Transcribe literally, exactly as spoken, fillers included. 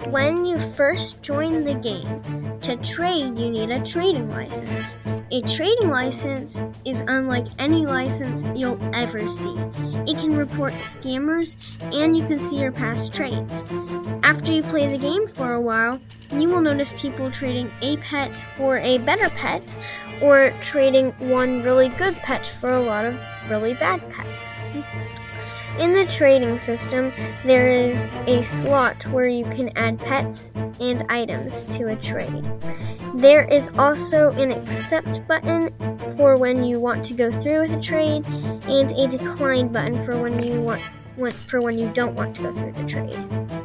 When you first join the game, to trade you need a trading license. A trading license is unlike any license you'll ever see. It can report scammers and you can see your past trades. After you play the game for a while, you will notice people trading a pet for a better pet or trading one really good pet for a lot of really bad pets. In the trading system, there is a slot where you can add pets and items to a trade. There is also an accept button for when you want to go through with a trade, and a decline button for when you want, want for when you don't want to go through the trade.